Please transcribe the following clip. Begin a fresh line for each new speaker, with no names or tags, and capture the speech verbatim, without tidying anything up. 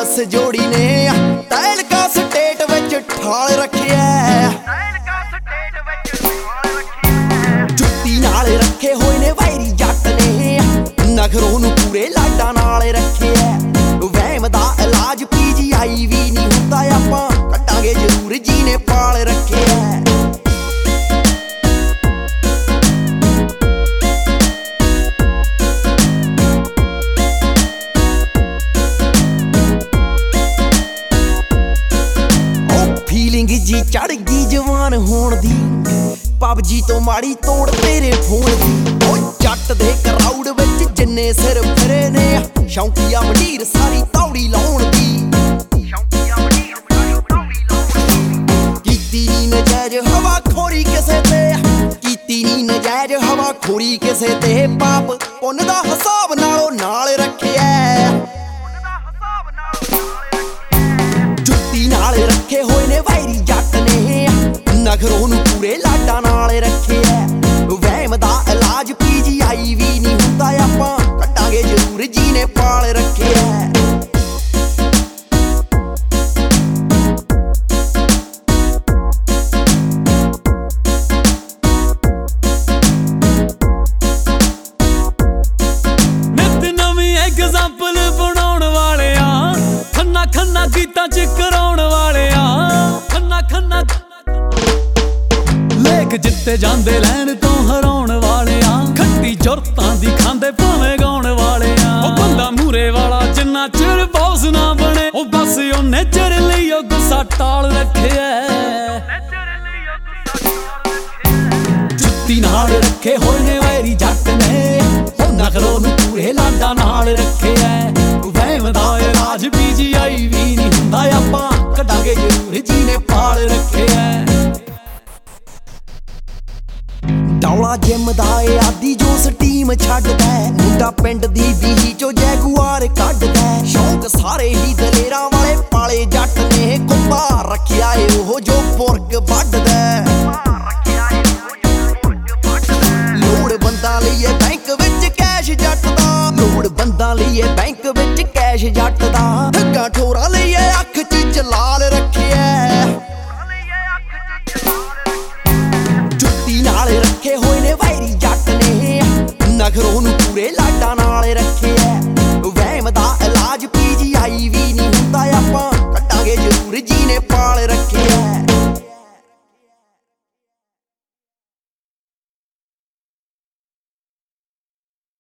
दस जोड़ी ने तैलका स्टेट विच ठाल रखिया जुत्ती नाल रखे होए ने वैरी जट ने नखरों नूं पूरे लाडां नाल रखिया वहम दा इलाज पीजीआई भी नहीं हुंदा आपां कट्टांगे जरूर जी ने पाल रखिया जी चढ़ गई जवान होण दी पबजी तो माड़ी तोड़ तेरे फोन दी ओ जट दे क्राउड विच जिन्ने सिर फिरे ने शौंकिया मंडीर सारी तौड़ी लाउण दी कीती नी नजायज हवा खोरी किसे ते कीती नी नजायज हवा खोरी किसे ते पाप पुन दा हिसाब नालों नाल रखिया जुत्ती नाल रखे होए ने वैरी जट ने नखरों नूं पूरे लाडां नाल रखिया वहम दा इलाज पीजीआई भी नहीं हुंदा आपां कट्टांगे जरूर जी ने पाल रखिया
नित नवीं एग्जांपल बनाउण वाले आ खन्ना खन्ना गीतां च कराउण वाले आ खन्ना खन्ना लेख जित्ते जांदे लैण तो हराउण वाले आ खट्टी जुरतां दी खांदे भावें गाउण वाले आ ओ बंदा मूरे वाला जिन्ना चिर बॉस ना बने ओ बस ओने चिर लई ओ गुस्सा टाल रखिया जुत्ती नाल रखे होए ने वैरी जट ने ओ नखरों नूं पूरे लाडां नाल रखिया वहम दा इलाज पीजीआई भी नहीं हुंदा आपां कड्डांगे जरूर जी ने पाल रखिया डौला जिम दा आदि जो टीम छड्डदा मुंडा पिंड दी बीही चो जैगुआर कड्डदा शौक सारे ही दलेरां वाले पाले जट ने कुंभा रखिया ए ओह जो पुरग वड्डदा लोड़ बंदा लईए बैंक विच कैश जट दा लोड़ बंदा लईए बैंक विच कैश जट दा ठग्गां